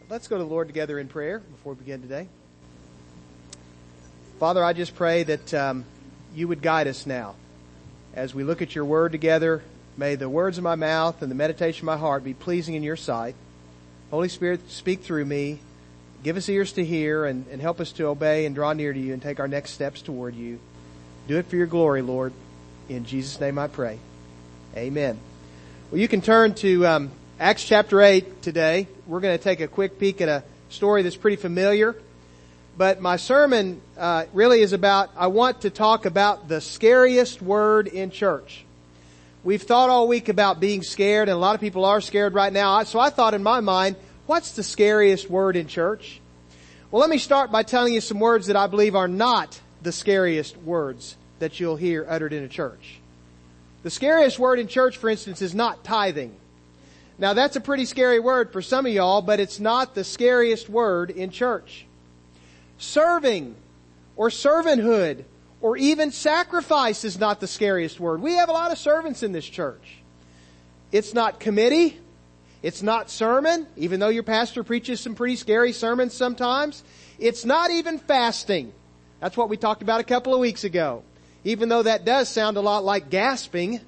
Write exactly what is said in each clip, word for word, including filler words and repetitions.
Let's go to the Lord together in prayer before we begin today. Father, I just pray that um, you would guide us now. As we look at your word together, may the words of my mouth and the meditation of my heart be pleasing in your sight. Holy Spirit, speak through me. Give us ears to hear and, and help us to obey and draw near to you and take our next steps toward you. Do it for your glory, Lord. In Jesus' name I pray. Amen. Well, you can turn to um, Acts chapter eight today. We're going to take a quick peek at a story that's pretty familiar. But my sermon uh, really is about, I want to talk about the scariest word in church. We've thought all week about being scared, and a lot of people are scared right now. So I thought in my mind, what's the scariest word in church? Well, let me start by telling you some words that I believe are not the scariest words that you'll hear uttered in a church. The scariest word in church, for instance, is not tithing. Now, that's a pretty scary word for some of y'all, but it's not the scariest word in church. Serving or servanthood or even sacrifice is not the scariest word. We have a lot of servants in this church. It's not committee. It's not sermon, even though your pastor preaches some pretty scary sermons sometimes. It's not even fasting. That's what we talked about a couple of weeks ago. Even though that does sound a lot like gasping.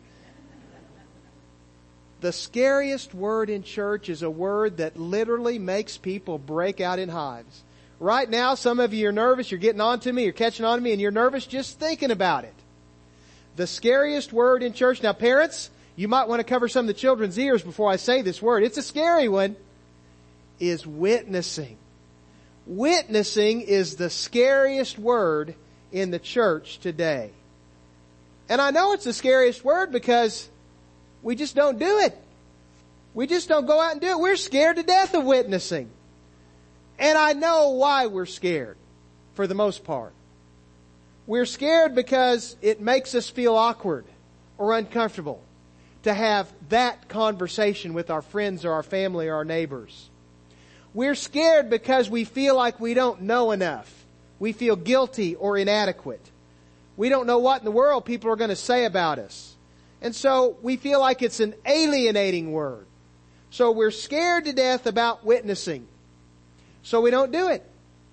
The scariest word in church is a word that literally makes people break out in hives. Right now, some of you are nervous, you're getting on to me, you're catching on to me, and you're nervous just thinking about it. The scariest word in church. Now, parents, you might want to cover some of the children's ears before I say this word. It's a scary one. Is witnessing. Witnessing is the scariest word in the church today. And I know it's the scariest word because we just don't do it. We just don't go out and do it. We're scared to death of witnessing. And I know why we're scared, for the most part. We're scared because it makes us feel awkward or uncomfortable to have that conversation with our friends or our family or our neighbors. We're scared because we feel like we don't know enough. We feel guilty or inadequate. We don't know what in the world people are going to say about us. And so we feel like it's an alienating word. So we're scared to death about witnessing. So we don't do it.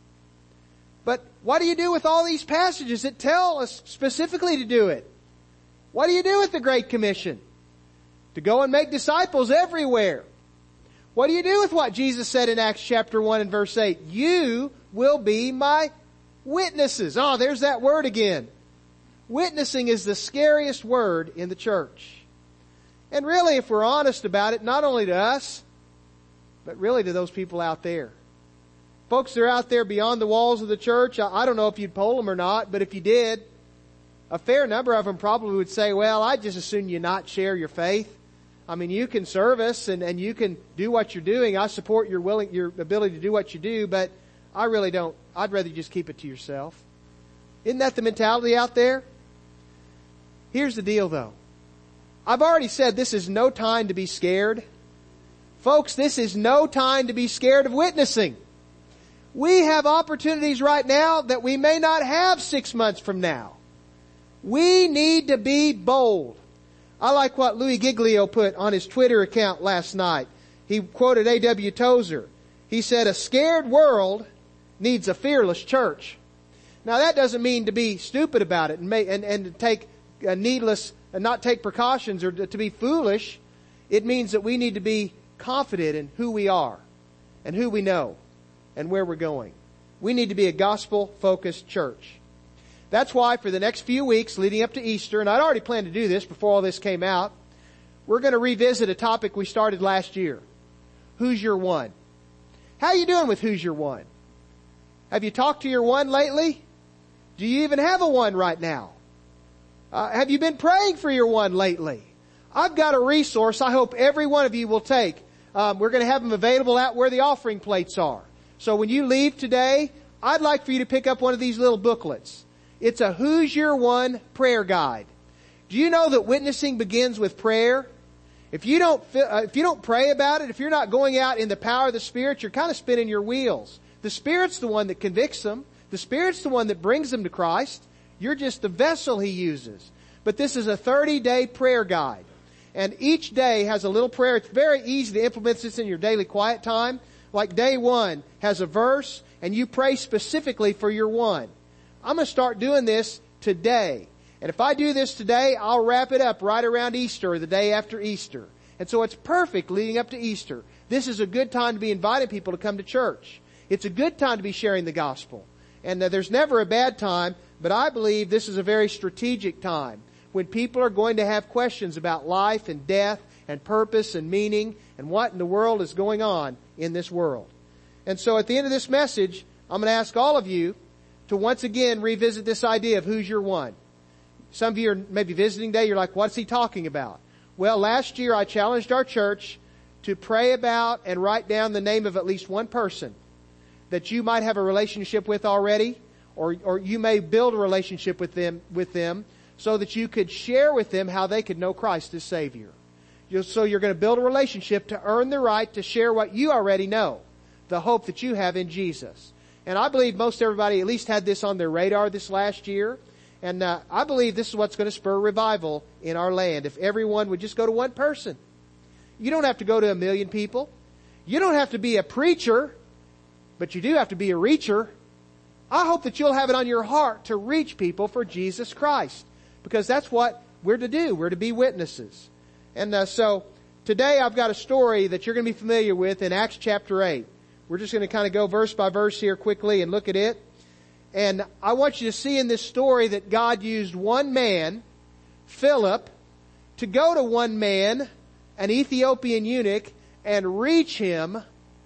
But what do you do with all these passages that tell us specifically to do it? What do you do with the Great Commission? To go and make disciples everywhere. What do you do with what Jesus said in Acts chapter one and verse eight? You will be my witnesses. Oh, there's that word again. Witnessing is the scariest word in the church. And really, if we're honest about it, not only to us, but really to those people out there. Folks that are out there beyond the walls of the church, I don't know if you'd poll them or not, but if you did, a fair number of them probably would say, well, I'd just as soon you not share your faith. I mean, you can serve us and, and you can do what you're doing. I support your willing, your ability to do what you do, but I really don't. I'd rather just keep it to yourself. Isn't that the mentality out there? Here's the deal though. I've already said this is no time to be scared. Folks, this is no time to be scared of witnessing. We have opportunities right now that we may not have six months from now. We need to be bold. I like what Louis Giglio put on his Twitter account last night. He quoted A W Tozer. He said, a scared world needs a fearless church. Now that doesn't mean to be stupid about it and, may, and, and to take a needless and not take precautions or to, to be foolish. It means that we need to be confident in who we are and who we know and where we're going. We need to be a gospel-focused church. That's why for the next few weeks leading up to Easter, and I'd already planned to do this before all this came out, we're going to revisit a topic we started last year. Who's your one? How are you doing with who's your one? Have you talked to your one lately? Do you even have a one right now? Uh, have you been praying for your one lately? I've got a resource I hope every one of you will take. Um, we're going to have them available out where the offering plates are. So when you leave today, I'd like for you to pick up one of these little booklets. It's a Who's Your One prayer guide. Do you know that witnessing begins with prayer? If you don't, uh, if you don't pray about it, if you're not going out in the power of the Spirit, you're kind of spinning your wheels. The Spirit's the one that convicts them. The Spirit's the one that brings them to Christ. You're just the vessel He uses. But this is a thirty-day prayer guide. And each day has a little prayer. It's very easy to implement this in your daily quiet time. like day one has a verse and you pray specifically for your one. I'm going to start doing this today. And if I do this today, I'll wrap it up right around Easter or the day after Easter. And so it's perfect leading up to Easter. This is a good time to be inviting people to come to church. It's a good time to be sharing the gospel. And uh, there's never a bad time, but I believe this is a very strategic time when people are going to have questions about life and death and purpose and meaning and what in the world is going on in this world. And so at the end of this message, I'm going to ask all of you to once again revisit this idea of who's your one. Some of you are maybe visiting today, you're like, what's he talking about? Well, last year I challenged our church to pray about and write down the name of at least one person that you might have a relationship with already, or, or you may build a relationship with them, with them so that you could share with them how they could know Christ as Savior. You'll, so you're going to build a relationship to earn the right to share what you already know, the hope that you have in Jesus. And I believe most everybody at least had this on their radar this last year. And uh, I believe this is what's going to spur revival in our land. If everyone would just go to one person. You don't have to go to a million people. You don't have to be a preacher, but you do have to be a reacher. I hope that you'll have it on your heart to reach people for Jesus Christ, because that's what we're to do. We're to be witnesses. And uh, so today I've got a story that you're going to be familiar with in Acts chapter eight. We're just going to kind of go verse by verse here quickly and look at it. And I want you to see in this story that God used one man, Philip, to go to one man, an Ethiopian eunuch, and reach him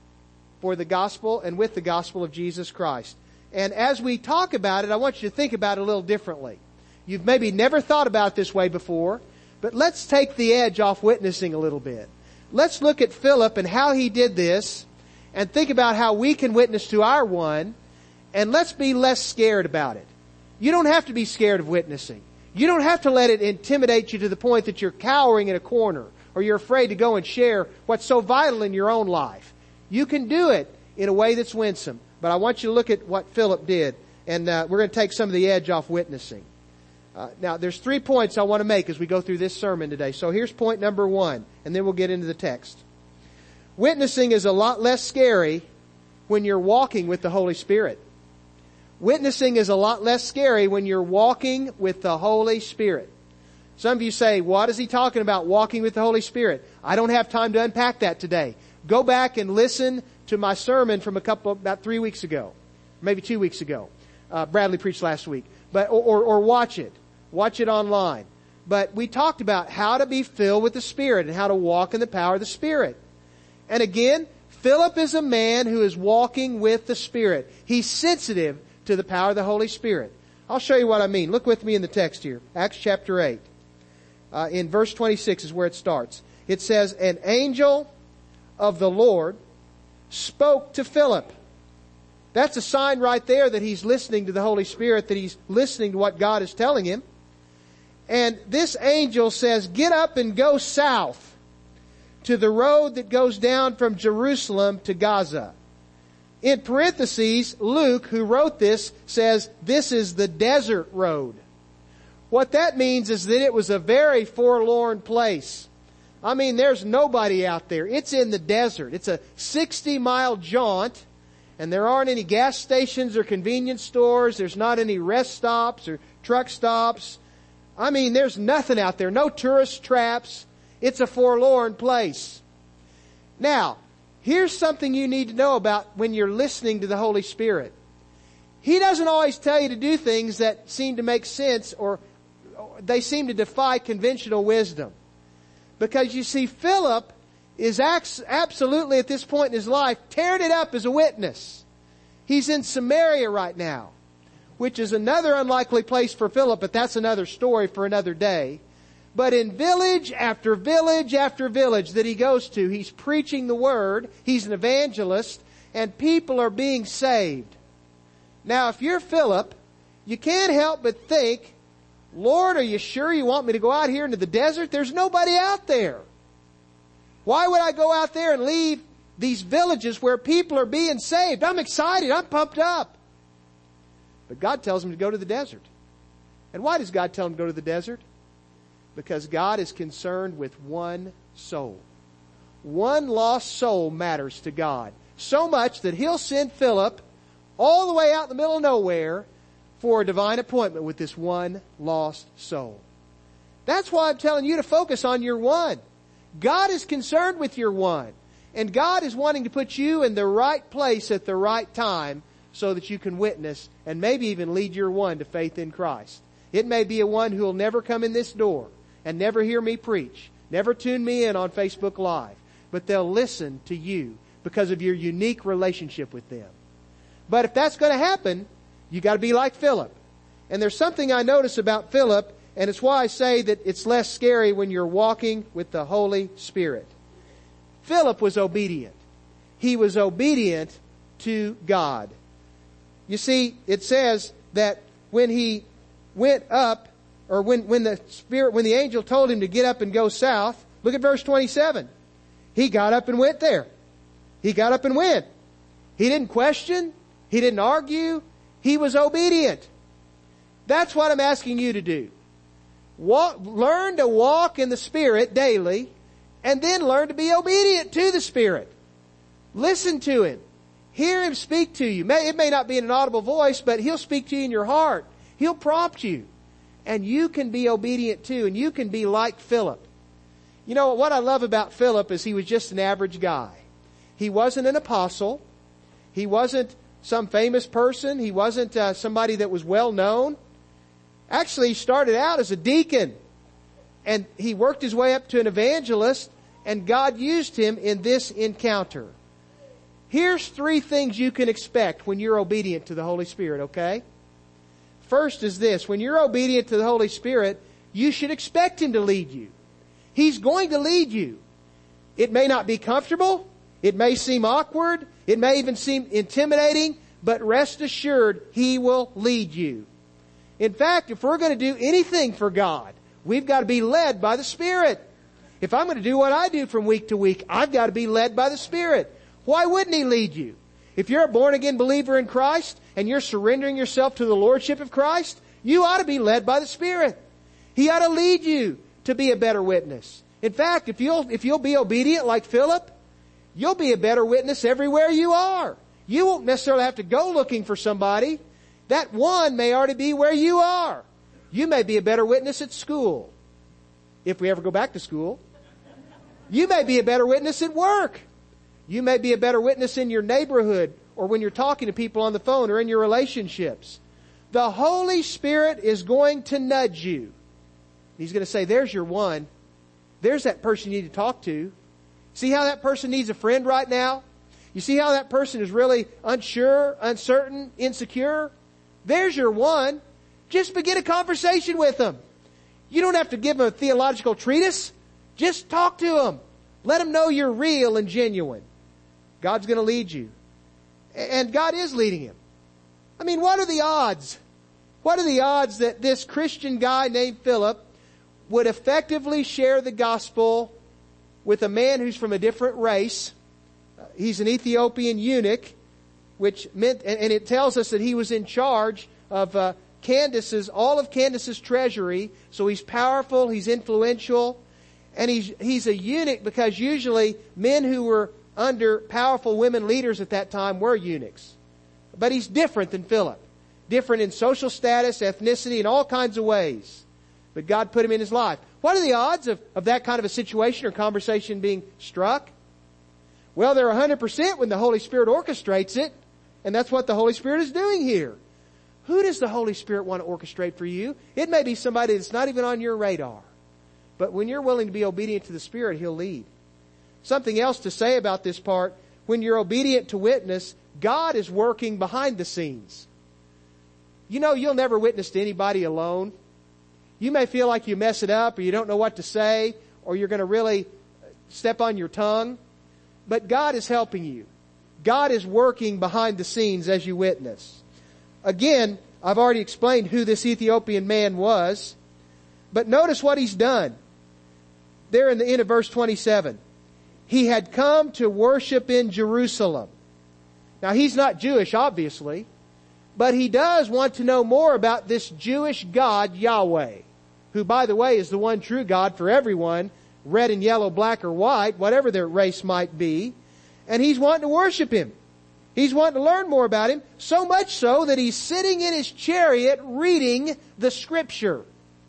for the gospel and with the gospel of Jesus Christ. And as we talk about it, I want you to think about it a little differently. You've maybe never thought about it this way before, but let's take the edge off witnessing a little bit. Let's look at Philip and how he did this, and think about how we can witness to our one. And let's be less scared about it. You don't have to be scared of witnessing. You don't have to let it intimidate you to the point that you're cowering in a corner or you're afraid to go and share what's so vital in your own life. You can do it in a way that's winsome. But I want you to look at what Philip did. And uh, we're going to take some of the edge off witnessing. Uh, now, there's three points I want to make as we go through this sermon today. So here's point number one, and then we'll get into the text. Witnessing is a lot less scary when you're walking with the Holy Spirit. Witnessing is a lot less scary when you're walking with the Holy Spirit. Some of you say, what is he talking about, walking with the Holy Spirit? I don't have time to unpack that today. Go back and listen to my sermon from a couple, about three weeks ago. Maybe two weeks ago. Uh, Bradley preached last week. But, or, or, or watch it. Watch it online. But we talked about how to be filled with the Spirit and how to walk in the power of the Spirit. And again, Philip is a man who is walking with the Spirit. He's sensitive to the power of the Holy Spirit. I'll show you what I mean. Look with me in the text here. Acts chapter eight. Uh, in verse twenty-six is where it starts. It says, an angel of the Lord spoke to Philip. That's a sign right there that he's listening to the Holy Spirit, that he's listening to what God is telling him. And this angel says, get up and go south to the road that goes down from Jerusalem to Gaza. In parentheses, Luke, who wrote this, says this is the desert road. What that means is that it was a very forlorn place. I mean, there's nobody out there. It's in the desert. It's a sixty mile jaunt, and there aren't any gas stations or convenience stores. There's not any rest stops or truck stops. I mean, there's nothing out there. No tourist traps. It's a forlorn place. Now, here's something you need to know about when you're listening to the Holy Spirit. He doesn't always tell you to do things that seem to make sense, or they seem to defy conventional wisdom. Because you see, Philip is absolutely at this point in his life tearing it up as a witness. He's in Samaria right now, which is another unlikely place for Philip, but that's another story for another day. But in village after village after village that he goes to, he's preaching the word. He's an evangelist, and people are being saved. Now, if you're Philip, you can't help but think, Lord, are you sure you want me to go out here into the desert? There's nobody out there. Why would I go out there and leave these villages where people are being saved? I'm excited. I'm pumped up. But God tells him to go to the desert. And why does God tell him to go to the desert? Because God is concerned with one soul. One lost soul matters to God. so much that He'll send Philip all the way out in the middle of nowhere for a divine appointment with this one lost soul. That's why I'm telling you to focus on your one. God is concerned with your one. And God is wanting to put you in the right place at the right time so that you can witness and maybe even lead your one to faith in Christ. It may be a one who will never come in this door and never hear me preach, never tune me in on Facebook Live, but they'll listen to you because of your unique relationship with them. But if that's going to happen, you got to be like Philip. And there's something I notice about Philip, and it's why I say that it's less scary when you're walking with the Holy Spirit. Philip was obedient. He was obedient to God. You see, it says that when he went up, or when, when the Spirit, when the angel told him to get up and go south, look at verse twenty-seven. He got up and went there. He got up and went. He didn't question. He didn't argue. He was obedient. That's what I'm asking you to do. Walk, learn to walk in the Spirit daily, and then learn to be obedient to the Spirit. Listen to Him. Hear Him speak to you. It may not be in an audible voice, but He'll speak to you in your heart. He'll prompt you. And you can be obedient too, and you can be like Philip. You know, what I love about Philip is he was just an average guy. He wasn't an apostle. He wasn't some famous person. He wasn't uh, somebody that was well known. Actually, he started out as a deacon. And he worked his way up to an evangelist, and God used him in this encounter. Here's three things you can expect when you're obedient to the Holy Spirit, okay? First is this: when you're obedient to the Holy Spirit, you should expect Him to lead you. He's going to lead you. It may not be comfortable. It may seem awkward. It may even seem intimidating, but rest assured, He will lead you. In fact, if we're going to do anything for God, we've got to be led by the Spirit. If I'm going to do what I do from week to week, I've got to be led by the Spirit. Why wouldn't He lead you? If you're a born-again believer in Christ and you're surrendering yourself to the Lordship of Christ, you ought to be led by the Spirit. He ought to lead you to be a better witness. In fact, if you'll, if you'll be obedient like Philip, you'll be a better witness everywhere you are. You won't necessarily have to go looking for somebody. That one may already be where you are. You may be a better witness at school, if we ever go back to school. You may be a better witness at work. You may be a better witness in your neighborhood, or when you're talking to people on the phone, or in your relationships. The Holy Spirit is going to nudge you. He's going to say, there's your one. There's that person you need to talk to. See how that person needs a friend right now? You see how that person is really unsure, uncertain, insecure? There's your one. Just begin a conversation with them. You don't have to give them a theological treatise. Just talk to them. Let them know you're real and genuine. God's going to lead you. And God is leading him. I mean, what are the odds? What are the odds that this Christian guy named Philip would effectively share the gospel with a man who's from a different race? Uh, he's an Ethiopian eunuch, which meant, and, and it tells us that he was in charge of uh, Candace's, all of Candace's treasury. So he's powerful, he's influential, and he's he's a eunuch because usually men who were under powerful women leaders at that time were eunuchs. But he's different than Philip. Different in social status, ethnicity, in all kinds of ways. But God put him in his life. What are the odds of, of that kind of a situation or conversation being struck? Well, they're one hundred percent when the Holy Spirit orchestrates it. And that's what the Holy Spirit is doing here. Who does the Holy Spirit want to orchestrate for you? It may be somebody that's not even on your radar. But when you're willing to be obedient to the Spirit, He'll lead. Something else to say about this part. When you're obedient to witness, God is working behind the scenes. You know, you'll never witness to anybody alone. You may feel like you mess it up, or you don't know what to say, or you're going to really step on your tongue. But God is helping you. God is working behind the scenes as you witness. Again, I've already explained who this Ethiopian man was. But notice what he's done. There in the end of verse twenty-seven. He had come to worship in Jerusalem. Now, he's not Jewish, obviously. But he does want to know more about this Jewish God, Yahweh. Who, by the way, is the one true God for everyone. Red and yellow, black or white, whatever their race might be. And he's wanting to worship him. He's wanting to learn more about him, so much so that he's sitting in his chariot reading the Scripture.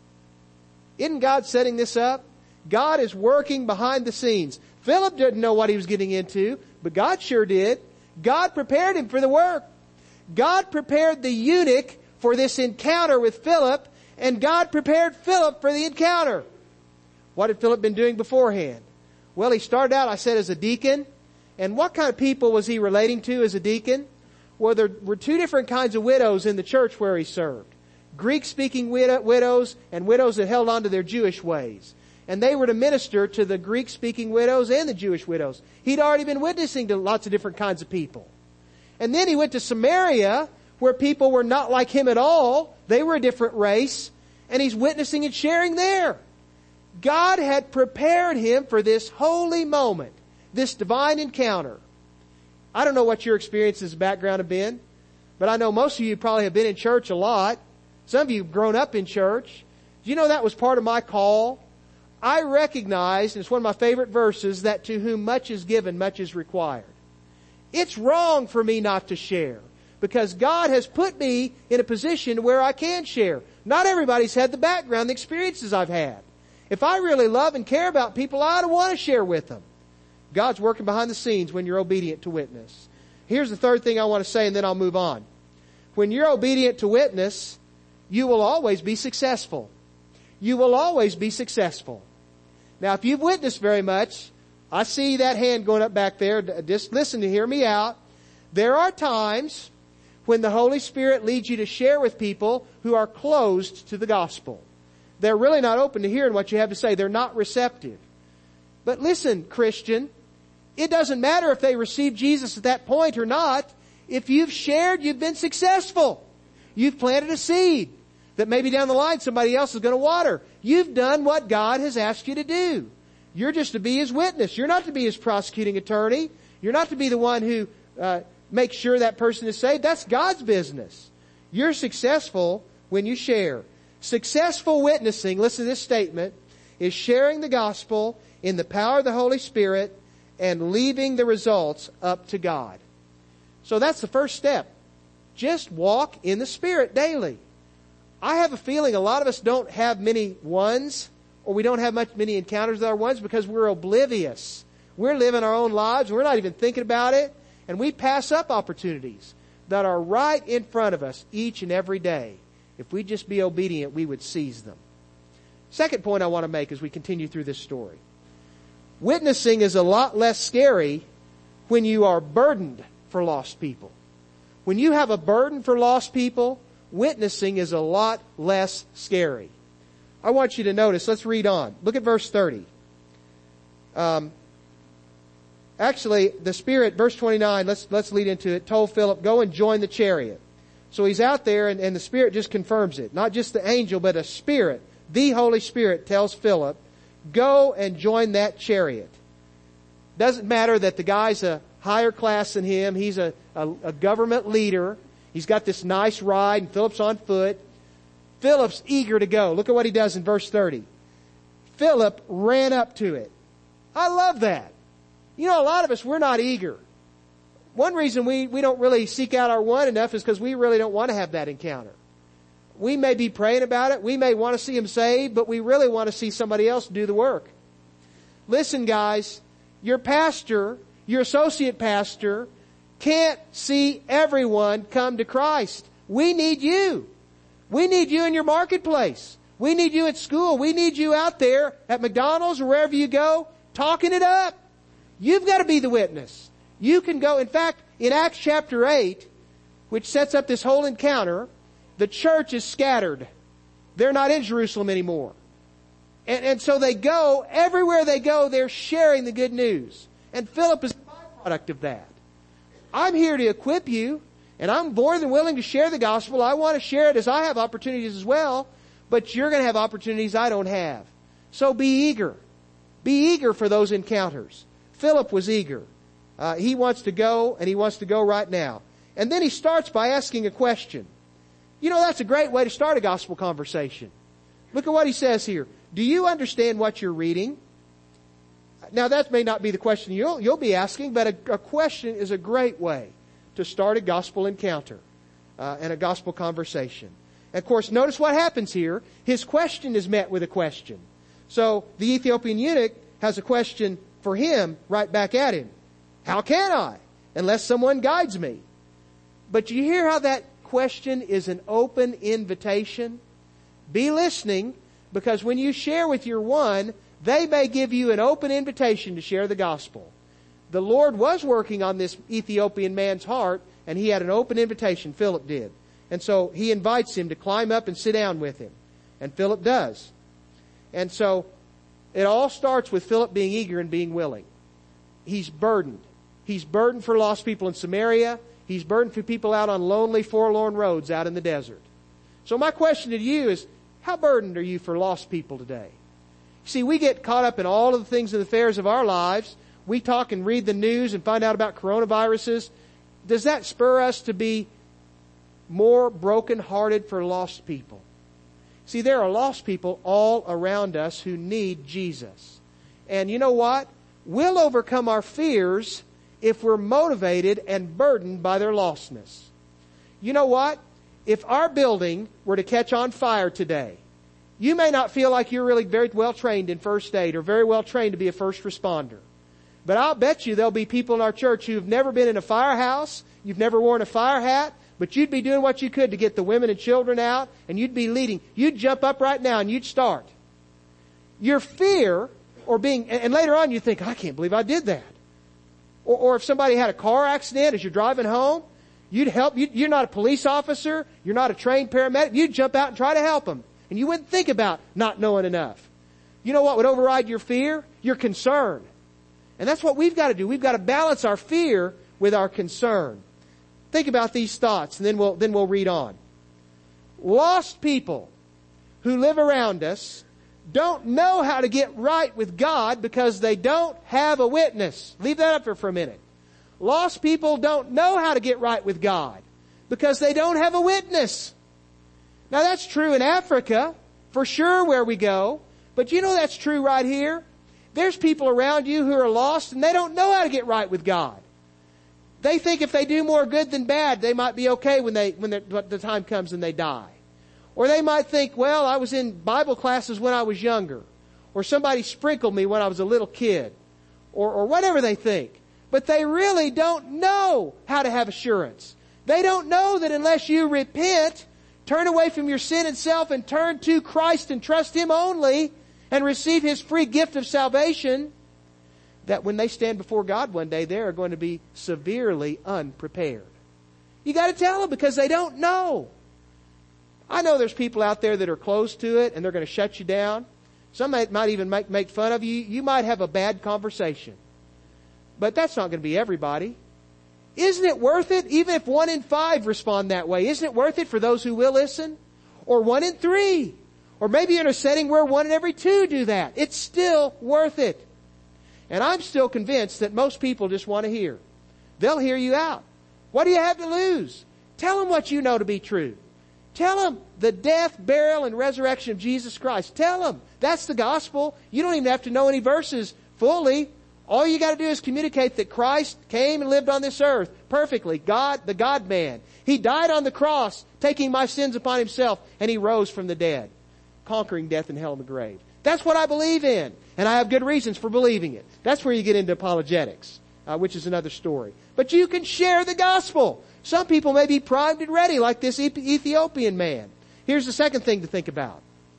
Isn't God setting this up? God is working behind the scenes. Philip didn't know what he was getting into, but God sure did. God prepared him for the work. God prepared the eunuch for this encounter with Philip, and God prepared Philip for the encounter. What had Philip been doing beforehand? Well, he started out, I said, as a deacon. And what kind of people was he relating to as a deacon? Well, there were two different kinds of widows in the church where he served. Greek-speaking widow, widows and widows that held on to their Jewish ways. And they were to minister to the Greek-speaking widows and the Jewish widows. He'd already been witnessing to lots of different kinds of people. And then he went to Samaria, where people were not like him at all. They were a different race. And he's witnessing and sharing there. God had prepared him for this holy moment, this divine encounter. I don't know what your experiences background have been, but I know most of you probably have been in church a lot. Some of you have grown up in church. Do you know that was part of my call? I recognized, and it's one of my favorite verses, that to whom much is given, much is required. It's wrong for me not to share, because God has put me in a position where I can share. Not everybody's had the background, the experiences I've had. If I really love and care about people, I ought to want to share with them. God's working behind the scenes when you're obedient to witness. Here's the third thing I want to say, and then I'll move on. When you're obedient to witness, you will always be successful. You will always be successful. Now, if you've witnessed very much, I see that hand going up back there. Just listen to hear me out. There are times when the Holy Spirit leads you to share with people who are closed to the gospel. They're really not open to hearing what you have to say. They're not receptive. But listen, Christian, it doesn't matter if they receive Jesus at that point or not. If you've shared, you've been successful. You've planted a seed that maybe down the line somebody else is going to water. You've done what God has asked you to do. You're just to be His witness. You're not to be His prosecuting attorney. You're not to be the one who uh, makes sure that person is saved. That's God's business. You're successful when you share. Successful witnessing, listen to this statement, is sharing the gospel in the power of the Holy Spirit and leaving the results up to God. So that's the first step. Just walk in the Spirit daily. I have a feeling a lot of us don't have many ones, or we don't have much many encounters with our ones because we're oblivious. We're living our own lives. We're not even thinking about it. And we pass up opportunities that are right in front of us each and every day. If we just be obedient, we would seize them. Second point I want to make as we continue through this story. Witnessing is a lot less scary when you are burdened for lost people. When you have a burden for lost people, witnessing is a lot less scary. I want you to notice, let's read on. Look at verse thirty. Um, actually, the Spirit, verse twenty-nine, let's, let's lead into it, told Philip, go and join the chariot. So he's out there and, and the Spirit just confirms it. Not just the angel, but a Spirit. The Holy Spirit tells Philip, go and join that chariot. Doesn't matter that the guy's a higher class than him. He's a, a, a government leader. He's got this nice ride and Philip's on foot. Philip's eager to go. Look at what he does in verse thirty. Philip ran up to it. I love that. You know, a lot of us, we're not eager. One reason we, we don't really seek out our one enough is because we really don't want to have that encounter. We may be praying about it. We may want to see him saved, but we really want to see somebody else do the work. Listen, guys, your pastor, your associate pastor, can't see everyone come to Christ. We need you. We need you in your marketplace. We need you at school. We need you out there at McDonald's or wherever you go, talking it up. You've got to be the witness. You can go. In fact, in Acts chapter eight, which sets up this whole encounter, the church is scattered. They're not in Jerusalem anymore. And, and so they go, everywhere they go, they're sharing the good news. And Philip is a byproduct of that. I'm here to equip you, and I'm more than willing to share the gospel. I want to share it as I have opportunities as well, but you're going to have opportunities I don't have. So be eager. Be eager for those encounters. Philip was eager. Uh, he wants to go, and he wants to go right now. And then he starts by asking a question. You know, that's a great way to start a gospel conversation. Look at what he says here. Do you understand what you're reading? Now that may not be the question you'll, you'll be asking, but a, a question is a great way to start a gospel encounter uh, and a gospel conversation. And of course, notice what happens here. His question is met with a question. So the Ethiopian eunuch has a question for him right back at him. How can I? Unless someone guides me. But you hear how that question is an open invitation? Be listening, because when you share with your one, they may give you an open invitation to share the gospel. The Lord was working on this Ethiopian man's heart, and he had an open invitation, Philip did. And so he invites him to climb up and sit down with him. And Philip does. And so it all starts with Philip being eager and being willing. He's burdened. He's burdened for lost people in Samaria. He's burdened for people out on lonely, forlorn roads out in the desert. So my question to you is, how burdened are you for lost people today? See, we get caught up in all of the things and affairs of our lives. We talk and read the news and find out about coronaviruses. Does that spur us to be more broken-hearted for lost people? See, there are lost people all around us who need Jesus. And you know what? We'll overcome our fears if we're motivated and burdened by their lostness. You know what? If our building were to catch on fire today, you may not feel like you're really very well trained in first aid or very well trained to be a first responder. But I'll bet you there'll be people in our church who've never been in a firehouse, you've never worn a fire hat, but you'd be doing what you could to get the women and children out, and you'd be leading. You'd jump up right now and you'd start. Your fear, or being, and later on you think, I can't believe I did that. Or, or if somebody had a car accident as you're driving home, you'd help. You're not a police officer, you're not a trained paramedic, you'd jump out and try to help them. And you wouldn't think about not knowing enough. You know what would override your fear? Your concern. And that's what we've got to do. We've got to balance our fear with our concern. Think about these thoughts, and then we'll, then we'll read on. Lost people who live around us don't know how to get right with God because they don't have a witness. Leave that up there for a minute. Lost people don't know how to get right with God because they don't have a witness. Now that's true in Africa, for sure, where we go. But you know that's true right here. There's people around you who are lost and they don't know how to get right with God. They think if they do more good than bad, they might be okay when they when the time comes and they die. Or they might think, well, I was in Bible classes when I was younger. Or somebody sprinkled me when I was a little kid. Or, or whatever they think. But they really don't know how to have assurance. They don't know that unless you repent, turn away from your sin and self and turn to Christ and trust Him only and receive His free gift of salvation, that when they stand before God one day, they are going to be severely unprepared. You got to tell them because they don't know. I know there's people out there that are close to it and they're going to shut you down. Some might, might even make, make fun of you. You might have a bad conversation. But that's not going to be everybody. Isn't it worth it? Even if one in five respond that way, isn't it worth it for those who will listen? Or one in three? Or maybe you're in a setting where one in every two do that. It's still worth it. And I'm still convinced that most people just want to hear. They'll hear you out. What do you have to lose? Tell them what you know to be true. Tell them the death, burial, and resurrection of Jesus Christ. Tell them. That's the gospel. You don't even have to know any verses fully. All you got to do is communicate that Christ came and lived on this earth perfectly. God, the God-man. He died on the cross, taking my sins upon Himself, and He rose from the dead, conquering death and hell and the grave. That's what I believe in. And I have good reasons for believing it. That's where you get into apologetics, uh, which is another story. But you can share the gospel. Some people may be primed and ready, like this Ethiopian man. Here's the second thing to think about.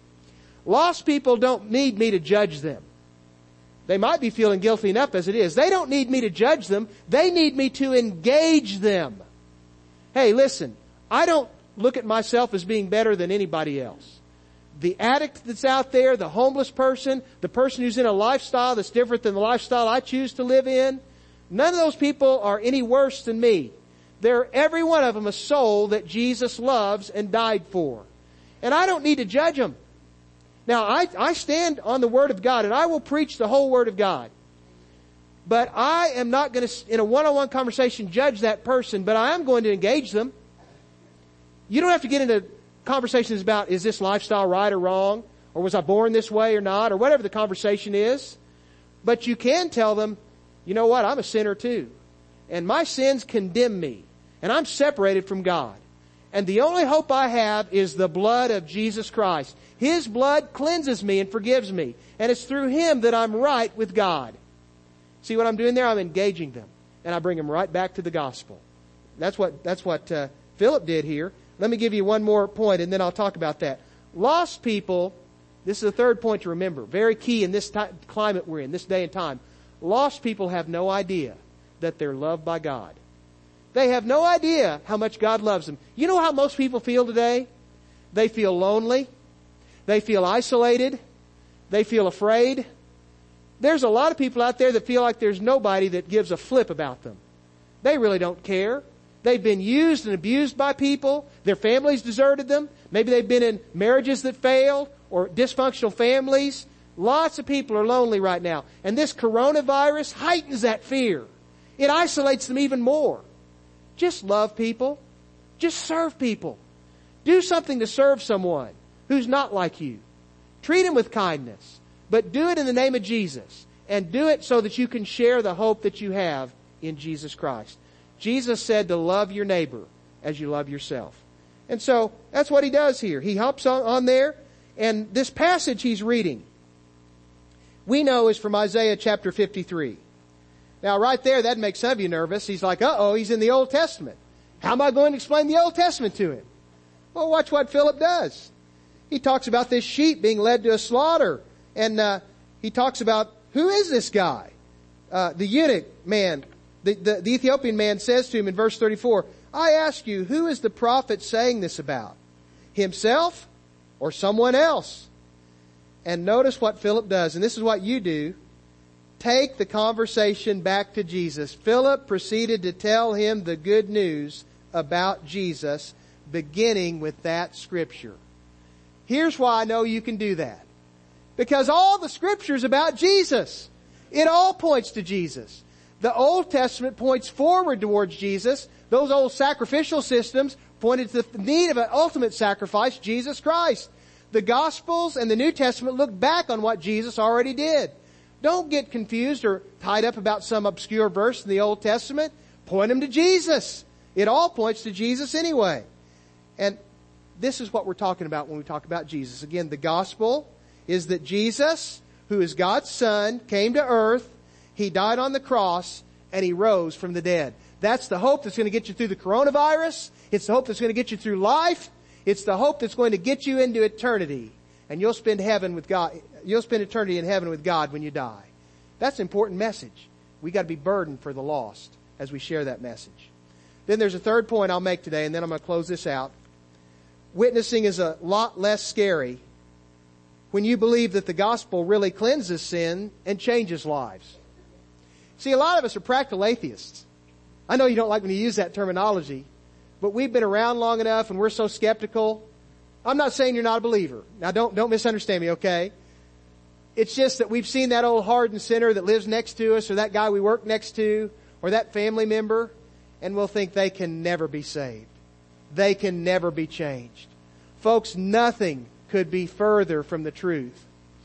Lost people don't need me to judge them. They might be feeling guilty enough as it is. They don't need me to judge them. They need me to engage them. Hey, listen, I don't look at myself as being better than anybody else. The addict that's out there, the homeless person, the person who's in a lifestyle that's different than the lifestyle I choose to live in, none of those people are any worse than me. They're, every one of them, a soul that Jesus loves and died for. And I don't need to judge them. Now, I, I stand on the Word of God, and I will preach the whole Word of God. But I am not going to, in a one-on-one conversation, judge that person, but I am going to engage them. You don't have to get into conversations about, is this lifestyle right or wrong? Or was I born this way or not? Or whatever the conversation is. But you can tell them, you know what, I'm a sinner too. And my sins condemn me. And I'm separated from God. And the only hope I have is the blood of Jesus Christ. His blood cleanses me and forgives me. And it's through Him that I'm right with God. See what I'm doing there? I'm engaging them. And I bring them right back to the gospel. That's what, that's what uh, Philip did here. Let me give you one more point and then I'll talk about that. Lost people, this is the third point to remember. Very key in this t- climate we're in, this day and time. Lost people have no idea that they're loved by God. They have no idea how much God loves them. You know how most people feel today? They feel lonely. They feel isolated. They feel afraid. There's a lot of people out there that feel like there's nobody that gives a flip about them. They really don't care. They've been used and abused by people. Their families deserted them. Maybe they've been in marriages that failed or dysfunctional families. Lots of people are lonely right now. And this coronavirus heightens that fear. It isolates them even more. Just love people. Just serve people. Do something to serve someone who's not like you. Treat them with kindness. But do it in the name of Jesus. And do it so that you can share the hope that you have in Jesus Christ. Jesus said to love your neighbor as you love yourself. And so that's what He does here. He hops on, on there. And this passage he's reading, we know is from Isaiah chapter fifty-three. Now right there, that makes some of you nervous. He's like, uh-oh, he's in the Old Testament. How am I going to explain the Old Testament to him? Well, watch what Philip does. He talks about this sheep being led to a slaughter. And uh, he talks about, who is this guy? Uh, the eunuch man, the, the, the Ethiopian man says to him in verse thirty-four, I ask you, who is the prophet saying this about? Himself or someone else? And notice what Philip does. And this is what you do. Take the conversation back to Jesus. Philip proceeded to tell him the good news about Jesus, beginning with that scripture. Here's why I know you can do that. Because all the scripture's about Jesus. It all points to Jesus. The Old Testament points forward towards Jesus. Those old sacrificial systems pointed to the need of an ultimate sacrifice, Jesus Christ. The Gospels and the New Testament look back on what Jesus already did. Don't get confused or tied up about some obscure verse in the Old Testament. Point them to Jesus. It all points to Jesus anyway. And this is what we're talking about when we talk about Jesus. Again, the gospel is that Jesus, who is God's Son, came to earth, He died on the cross, and He rose from the dead. That's the hope that's going to get you through the coronavirus. It's the hope that's going to get you through life. It's the hope that's going to get you into eternity. And you'll spend heaven with God. You'll spend eternity in heaven with God when you die. That's an important message. We got to be burdened for the lost as we share that message. Then there's a third point I'll make today, and then I'm going to close this out. Witnessing is a lot less scary when you believe that the gospel really cleanses sin and changes lives. See, a lot of us are practical atheists. I know you don't like when you use that terminology, but we've been around long enough and we're so skeptical. I'm not saying you're not a believer. Now don't, don't misunderstand me, okay? It's just that we've seen that old hardened sinner that lives next to us, or that guy we work next to, or that family member, and we'll think they can never be saved. They can never be changed. Folks, nothing could be further from the truth.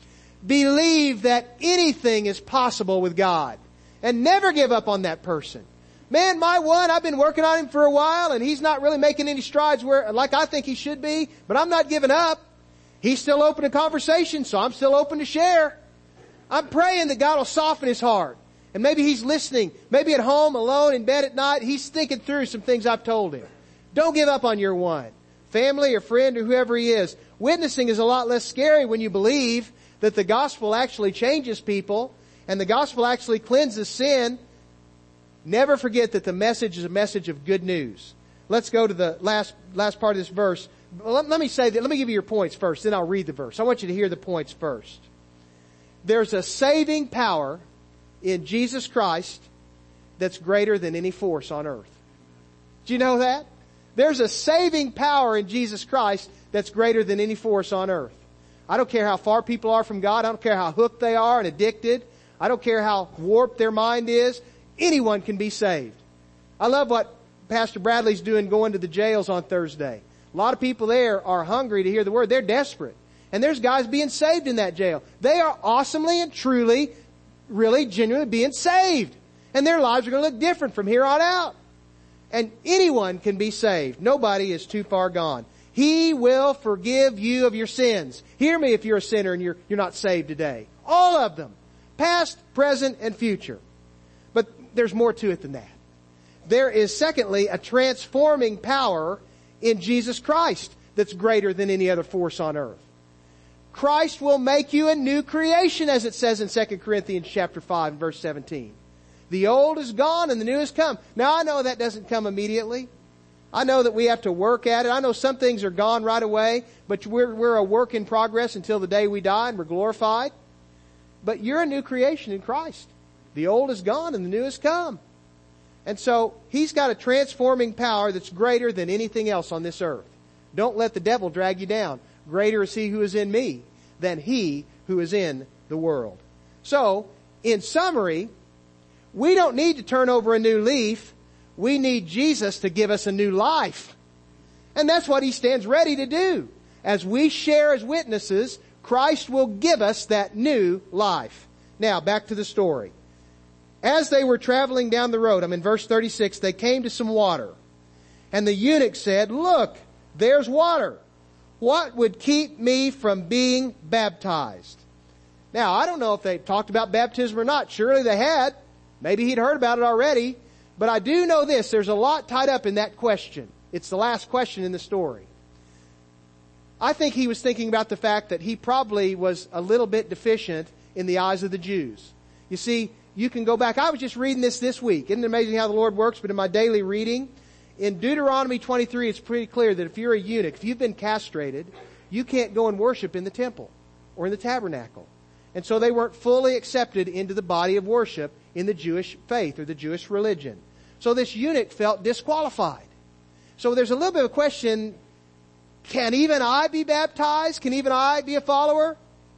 Believe that anything is possible with God, and never give up on that person. Man, my one, I've been working on him for a while, and he's not really making any strides where, like I think he should be, but I'm not giving up. He's still open to conversation, so I'm still open to share. I'm praying that God will soften his heart. And maybe he's listening. Maybe at home, alone, in bed at night, he's thinking through some things I've told him. Don't give up on your one. Family or friend or whoever he is. Witnessing is a lot less scary when you believe that the gospel actually changes people and the gospel actually cleanses sin. Never forget that the message is a message of good news. Let's go to the last, last part of this verse. Let, let me say that, let me give you your points first, then I'll read the verse. I want you to hear the points first. There's a saving power in Jesus Christ that's greater than any force on earth. Do you know that? There's a saving power in Jesus Christ that's greater than any force on earth. I don't care how far people are from God. I don't care how hooked they are and addicted. I don't care how warped their mind is. Anyone can be saved. I love what Pastor Bradley's doing going to the jails on Thursday. A lot of people there are hungry to hear the word. They're desperate. And there's guys being saved in that jail. They are awesomely and truly really genuinely being saved. And their lives are going to look different from here on out. And anyone can be saved. Nobody is too far gone. He will forgive you of your sins. Hear me if you're a sinner and you're, you're not saved today. All of them. Past, present, and future. But there's more to it than that. There is, secondly, a transforming power in Jesus Christ that's greater than any other force on earth. Christ will make you a new creation, as it says in Second Corinthians chapter five, verse seventeen. The old is gone and the new has come. Now I know that doesn't come immediately. I know that we have to work at it. I know some things are gone right away, but we're, we're a work in progress until the day we die and we're glorified. But you're a new creation in Christ. The old is gone and the new has come. And so, He's got a transforming power that's greater than anything else on this earth. Don't let the devil drag you down. Greater is He who is in me than he who is in the world. So, in summary, we don't need to turn over a new leaf. We need Jesus to give us a new life. And that's what He stands ready to do. As we share as witnesses, Christ will give us that new life. Now, back to the story. As they were traveling down the road, I'm in verse thirty-six, they came to some water. And the eunuch said, "Look, there's water. What would keep me from being baptized?" Now, I don't know if they talked about baptism or not. Surely they had. Maybe he'd heard about it already. But I do know this. There's a lot tied up in that question. It's the last question in the story. I think he was thinking about the fact that he probably was a little bit deficient in the eyes of the Jews. You see, you can go back. I was just reading this this week. Isn't it amazing how the Lord works? But in my daily reading, in Deuteronomy twenty-three, it's pretty clear that if you're a eunuch, if you've been castrated, you can't go and worship in the temple or in the tabernacle. And so they weren't fully accepted into the body of worship in the Jewish faith or the Jewish religion. So this eunuch felt disqualified. So there's a little bit of a question, can even I be baptized? Can even I be a follower?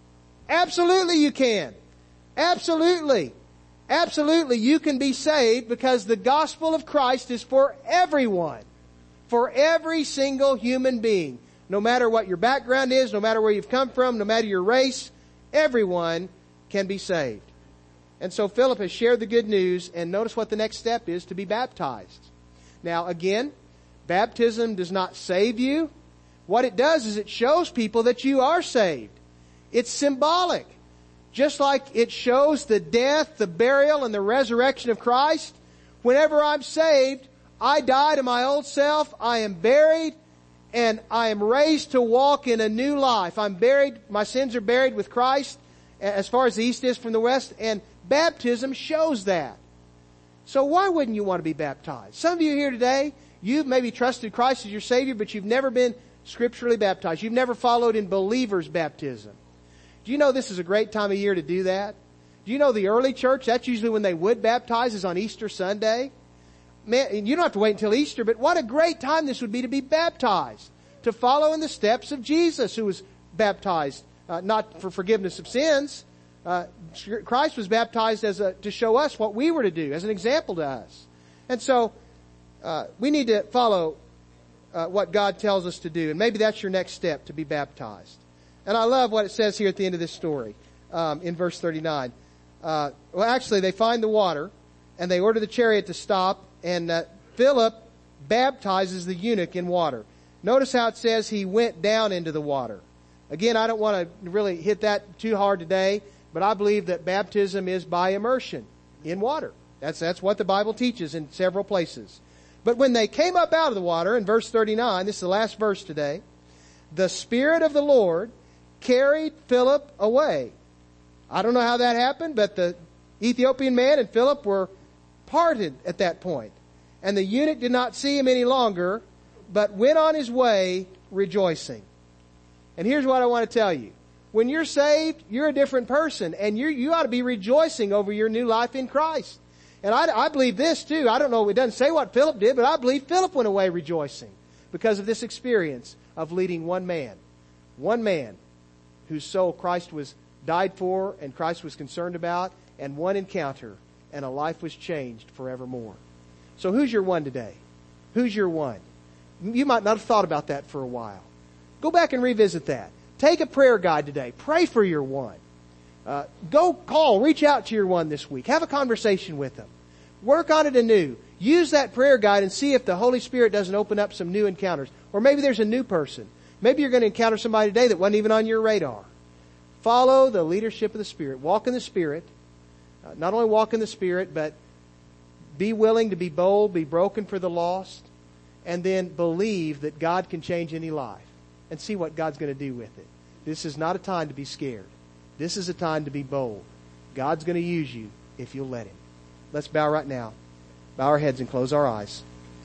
Absolutely you can. Absolutely. Absolutely you can be saved because the gospel of Christ is for everyone. For every single human being. No matter what your background is, no matter where you've come from, no matter your race, everyone can be saved. And so Philip has shared the good news, and notice what the next step is, to be baptized. Now again, baptism does not save you. What it does is it shows people that you are saved. It's symbolic. Just like it shows the death, the burial, and the resurrection of Christ. Whenever I'm saved, I die to my old self, I am buried, and I am raised to walk in a new life. I'm buried, my sins are buried with Christ as far as the east is from the west, and baptism shows that. So why wouldn't you want to be baptized? Some of you here today, you've maybe trusted Christ as your Savior, but you've never been scripturally baptized. You've never followed in believer's baptism. Do you know this is a great time of year to do that? Do you know the early church, that's usually when they would baptize, is on Easter Sunday? Man, you don't have to wait until Easter, but what a great time this would be to be baptized. To follow in the steps of Jesus, who was baptized, uh, not for forgiveness of sins. Uh, Christ was baptized as a, to show us what we were to do, as an example to us. And so, uh, we need to follow uh, what God tells us to do. And maybe that's your next step, to be baptized. And I love what it says here at the end of this story, um, in verse thirty-nine. Uh, well, actually, they find the water, and they order the chariot to stop, and uh, Philip baptizes the eunuch in water. Notice how it says he went down into the water. Again, I don't want to really hit that too hard today, but I believe that baptism is by immersion in water. That's, that's what the Bible teaches in several places. But when they came up out of the water, in verse thirty-nine, this is the last verse today, the Spirit of the Lord carried Philip away. I don't know how that happened, but the Ethiopian man and Philip were parted at that point. And the eunuch did not see him any longer, but went on his way rejoicing. And here's what I want to tell you. When you're saved, you're a different person, and you you ought to be rejoicing over your new life in Christ. And I, I believe this too. I don't know, it doesn't say what Philip did, but I believe Philip went away rejoicing because of this experience of leading one man. One man whose soul Christ was died for and Christ was concerned about, and one encounter, and a life was changed forevermore. So who's your one today? Who's your one? You might not have thought about that for a while. Go back and revisit that. Take a prayer guide today. Pray for your one. Uh, go call, reach out to your one this week. Have a conversation with them. Work on it anew. Use that prayer guide and see if the Holy Spirit doesn't open up some new encounters. Or maybe there's a new person. Maybe you're going to encounter somebody today that wasn't even on your radar. Follow the leadership of the Spirit. Walk in the Spirit. Uh, not only walk in the Spirit, but be willing to be bold, be broken for the lost, and then believe that God can change any life and see what God's going to do with it. This is not a time to be scared. This is a time to be bold. God's going to use you if you'll let Him. Let's bow right now. Bow our heads and close our eyes.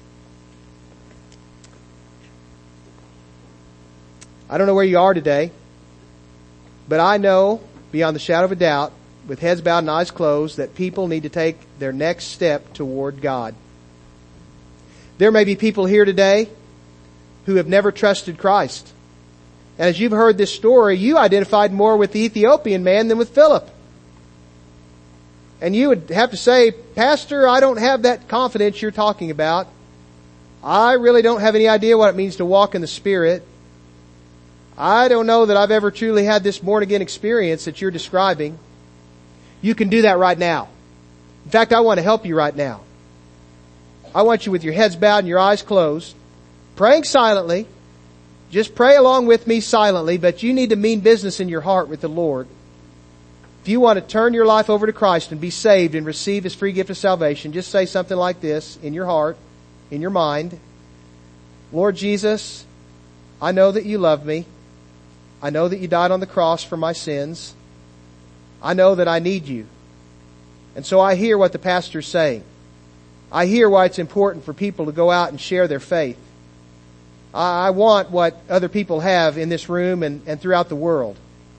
I don't know where you are today, but I know beyond the shadow of a doubt, with heads bowed and eyes closed, that people need to take their next step toward God. There may be people here today who have never trusted Christ. And as you've heard this story, you identified more with the Ethiopian man than with Philip. And you would have to say, Pastor, I don't have that confidence you're talking about. I really don't have any idea what it means to walk in the Spirit. I don't know that I've ever truly had this born-again experience that you're describing. You can do that right now. In fact, I want to help you right now. I want you with your heads bowed and your eyes closed, praying silently. Just pray along with me silently, but you need to mean business in your heart with the Lord. If you want to turn your life over to Christ and be saved and receive His free gift of salvation, just say something like this in your heart, in your mind. Lord Jesus, I know that you love me. I know that you died on the cross for my sins. I know that I need you. And so I hear what the pastor's saying. I hear why it's important for people to go out and share their faith. I want what other people have in this room and, and throughout the world.